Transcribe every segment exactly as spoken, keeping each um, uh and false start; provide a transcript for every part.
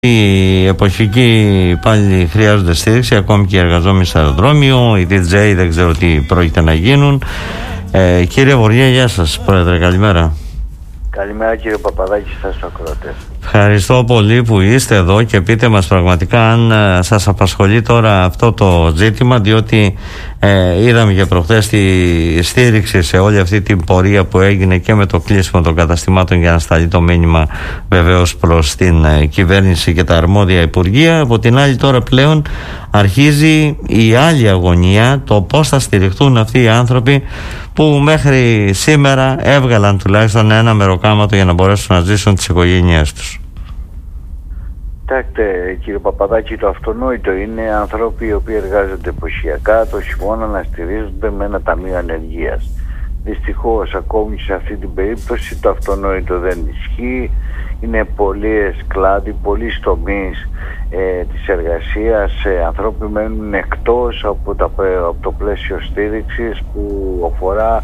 Οι εποχικοί πάλι χρειάζονται στήριξη, ακόμη και οι εργαζόμενοι στο αεροδρόμιο, οι ντι τζέι δεν ξέρω τι πρόκειται να γίνουν. Ε, κύριε Βοριά, γεια σας, πρόεδρε, καλημέρα. Καλημέρα κύριε Παπαδάκη, σας ακροατές. Ευχαριστώ πολύ που είστε εδώ και πείτε μας πραγματικά αν ε, σας απασχολεί τώρα αυτό το ζήτημα, διότι ε, είδαμε και προχθές τη στήριξη σε όλη αυτή την πορεία που έγινε και με το κλείσιμο των καταστημάτων για να σταλεί το μήνυμα βεβαίως προς την ε, κυβέρνηση και τα αρμόδια υπουργεία. Από την άλλη τώρα πλέον αρχίζει η άλλη αγωνία, το πώς θα στηριχτούν αυτοί οι άνθρωποι που μέχρι σήμερα έβγαλαν τουλάχιστον ένα μεροκάματο για να μπορέσουν να ζήσουν τις οικογένειές τους. Κοιτάξτε κύριε Παπαδάκη, το αυτονόητο είναι άνθρωποι οι οποίοι εργάζονται εποχιακά το χειμώνα να στηρίζονται με ένα ταμείο ανεργίας. Δυστυχώς ακόμη σε αυτή την περίπτωση το αυτονόητο δεν ισχύει. Είναι πολλοί κλάδοι, πολλοί τομείς ε, της εργασίας, ε, ανθρώποι μένουν εκτός από, τα, από το πλαίσιο στήριξης που αφορά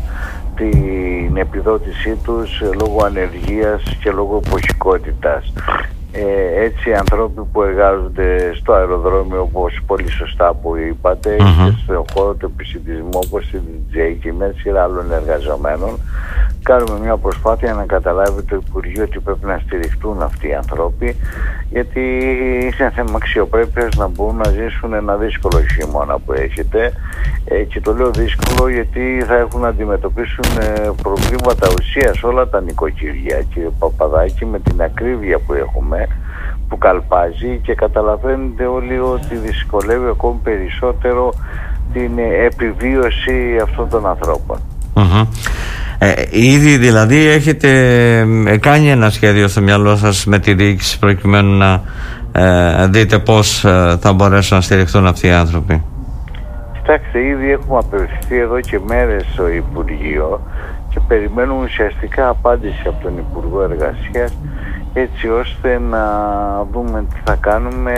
την επιδότησή τους ε, λόγω ανεργίας και λόγω εποχικότητας. Ε, έτσι οι άνθρωποι που εργάζονται στο αεροδρόμιο, όπως πολύ σωστά που είπατε, mm-hmm. και στον χώρο του επισητισμού όπως η ντι τζέι και μια σειρά άλλων εργαζομένων, κάνουμε μια προσπάθεια να καταλάβει το Υπουργείο ότι πρέπει να στηριχτούν αυτοί οι άνθρωποι, γιατί είναι θέμα αξιοπρέπειας να μπορούν να ζήσουν ένα δύσκολο χειμώνα που έχετε. Ε, και το λέω δύσκολο γιατί θα έχουν να αντιμετωπίσουν ε, προβλήματα ουσίας όλα τα νοικοκυριά, κύριε Παπαδάκη, με την ακρίβεια που έχουμε, που καλπάζει, και καταλαβαίνετε όλοι ότι δυσκολεύει ακόμη περισσότερο την επιβίωση αυτών των ανθρώπων. Mm-hmm. Ε, ήδη δηλαδή έχετε κάνει ένα σχέδιο στο μυαλό σας με τη διοίκηση προκειμένου να ε, δείτε πώς ε, θα μπορέσουν να στηριχθούν αυτοί οι άνθρωποι? Κοιτάξτε, ήδη έχουμε απευθυνθεί εδώ και μέρες στο Υπουργείο και περιμένουμε ουσιαστικά απάντηση από τον Υπουργό Εργασίας, έτσι ώστε να δούμε τι θα κάνουμε,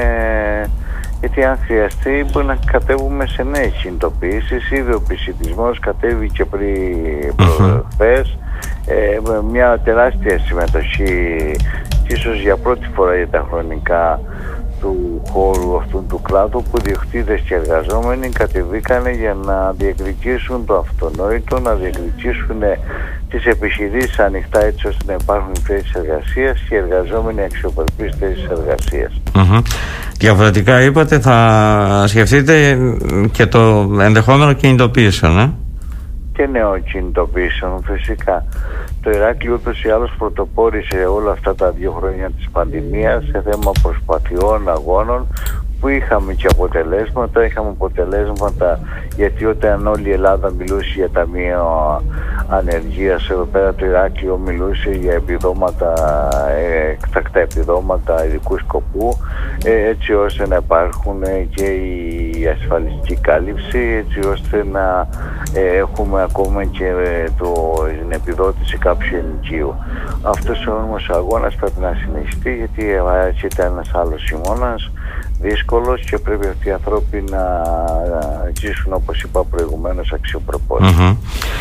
γιατί αν χρειαστεί μπορεί να κατέβουμε σε νέες κινητοποιήσεις. Ήδη ο επισιτισμός κατέβηκε πριν προχθές, ε, με μια τεράστια συμμετοχή, ίσως για πρώτη φορά για τα χρονικά του χώρου αυτού του κλάδου, που διοκτήτες και εργαζόμενοι κατεβήκανε για να διεκδικήσουν το αυτονόητο, να διεκδικήσουν τις επιχειρήσεις ανοιχτά, έτσι ώστε να υπάρχουν θέσεις εργασίας και οι εργαζόμενοι αξιοπρεπείς θέσεις εργασίας. Mm-hmm. Διαφορετικά είπατε θα σκεφτείτε και το ενδεχόμενο κινητοποιήσεων, ε? Και νεοκινητοποιήσεων φυσικά. Το Ηράκλειο ούτως ή άλλως πρωτοπόρησε όλα αυτά τα δύο χρόνια της πανδημίας σε θέμα προσπαθειών, αγώνων, που είχαμε και αποτελέσματα. Είχαμε αποτελέσματα γιατί όταν όλη η Ελλάδα μιλούσε για ταμείο ανεργίας, εδώ πέρα το Ηράκλειο μιλούσε για επιδόματα, εκτακτά επιδόματα ειδικού σκοπού, έτσι ώστε να υπάρχουν και η ασφαλιστική κάλυψη, έτσι ώστε να έχουμε ακόμα και το, την επιδότηση κάποιου ενοικίου. Αυτός ο όμως αγώνας πρέπει να συνεχιστεί, γιατί έτσι ήταν ένας άλλος χειμώνας δύσκολος και πρέπει αυτοί οι άνθρωποι να ζήσουν, όπως είπα προηγουμένως, αξιοπρεπώς. Mm-hmm.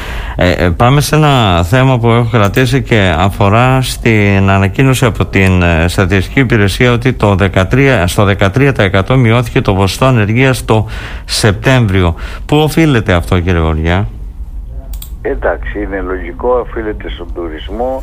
Ε, πάμε σε ένα θέμα που έχω κρατήσει και αφορά στην ανακοίνωση από την Στατιστική Υπηρεσία ότι το δεκατρία, στο δεκατρία τοις εκατό μειώθηκε το ποσοστό ανεργίας το Σεπτέμβριο. Πού οφείλεται αυτό, κύριε Βοριά? Εντάξει, είναι λογικό, οφείλεται στον τουρισμό.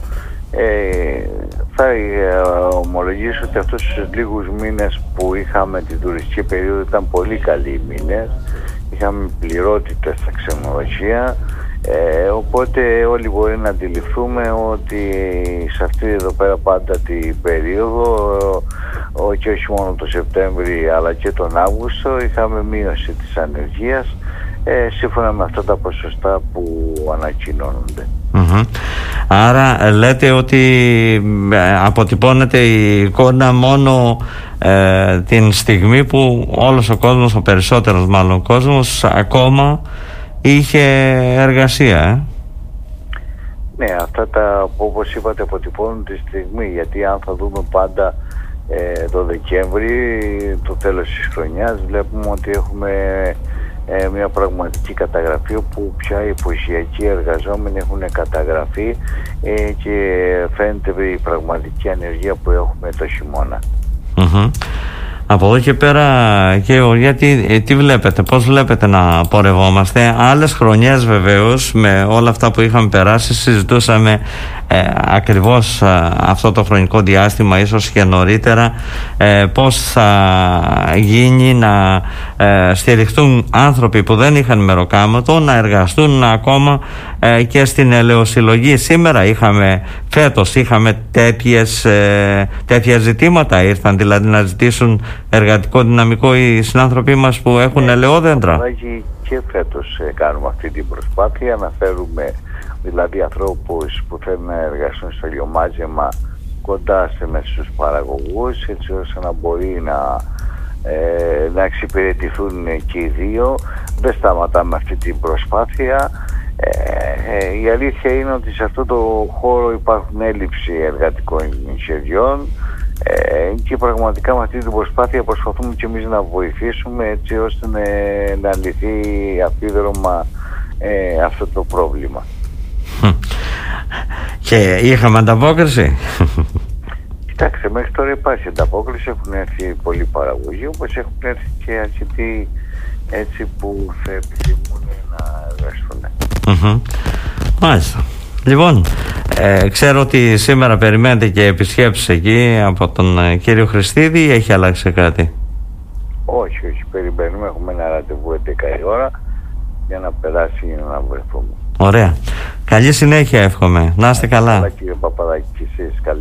Ε, θα ε, ομολογήσω ότι αυτούς τους λίγους μήνες που είχαμε την τουριστική περίοδο ήταν πολύ καλοί μήνες. Είχαμε πληρότητες στα ξενοδοχεία, ε, οπότε όλοι μπορεί να αντιληφθούμε ότι σε αυτή εδώ πέρα πάντα την περίοδο, ο, και όχι μόνο το Σεπτέμβρη αλλά και τον Αύγουστο, είχαμε μείωση της ανεργίας, ε, σύμφωνα με αυτά τα ποσοστά που ανακοινώνονται. Mm-hmm. Άρα λέτε ότι αποτυπώνεται η εικόνα μόνο ε, την στιγμή που όλος ο κόσμος, ο περισσότερος μάλλον κόσμος, ακόμα είχε εργασία, ε? Ναι, αυτά τα, όπως είπατε, αποτυπώνουν τη στιγμή, γιατί αν θα δούμε πάντα ε, το Δεκέμβρη, το τέλος της χρονιάς, βλέπουμε ότι έχουμε Ε, μια πραγματική καταγραφή, όπου πια οι εποχιακοί εργαζόμενοι έχουν καταγραφεί, ε, και φαίνεται η πραγματική ανεργία που έχουμε το χειμώνα. Mm-hmm. Mm-hmm. Από εδώ και πέρα, και γιατί τι βλέπετε, πώς βλέπετε να πορευόμαστε? Άλλες χρονιές βεβαίως, με όλα αυτά που είχαμε περάσει, συζητούσαμε ε, ακριβώς ε, αυτό το χρονικό διάστημα, ίσως και νωρίτερα, ε, πώς θα γίνει να ε, στηριχτούν άνθρωποι που δεν είχαν μεροκάματο να εργαστούν ακόμα ε, και στην ελαιοσυλλογή. Σήμερα είχαμε, φέτος είχαμε τέτοιες, ε, τέτοια ζητήματα, ήρθαν δηλαδή να ζητήσουν εργατικό δυναμικό οι συνάνθρωποι μας που έχουν ελαιόδεντρα. Και φέτος ε, κάνουμε αυτή την προσπάθεια να φέρουμε δηλαδή ανθρώπους που θέλουν να εργαστούν στο ελαιομάζεμα κοντά σε στους παραγωγούς, έτσι ώστε να μπορεί να, ε, να εξυπηρετηθούν και οι δύο. Δεν σταματάμε αυτή την προσπάθεια. Ε, ε, η αλήθεια είναι ότι σε αυτό το χώρο υπάρχουν έλλειψη εργατικών σχεδιών, ε, και πραγματικά με αυτή την προσπάθεια προσπαθούμε και εμείς να βοηθήσουμε έτσι ώστε να, να λυθεί απίδρομα ε, αυτό το πρόβλημα. Και είχαμε ανταπόκριση? Κοιτάξτε, μέχρι τώρα υπάρχει ανταπόκριση, έχουν έρθει πολλοί παραγωγοί, όπως έχουν έρθει και αρκετοί έτσι που θα επιθυμούν να εργαστούν. Mm-hmm. Μάλιστα. Λοιπόν, ε, ξέρω ότι σήμερα περιμένετε και επισκέψεις εκεί από τον ε, κύριο Χριστίδη, ή έχει αλλάξει κάτι? Όχι, όχι, περιμένουμε, έχουμε ένα ραντεβού έντεκα η ώρα για να περάσει για να βρεθούμε. Ωραία. Καλή συνέχεια εύχομαι. Να είστε καλά. Καλά κύριε Παπαδάκη, και εσείς καλή.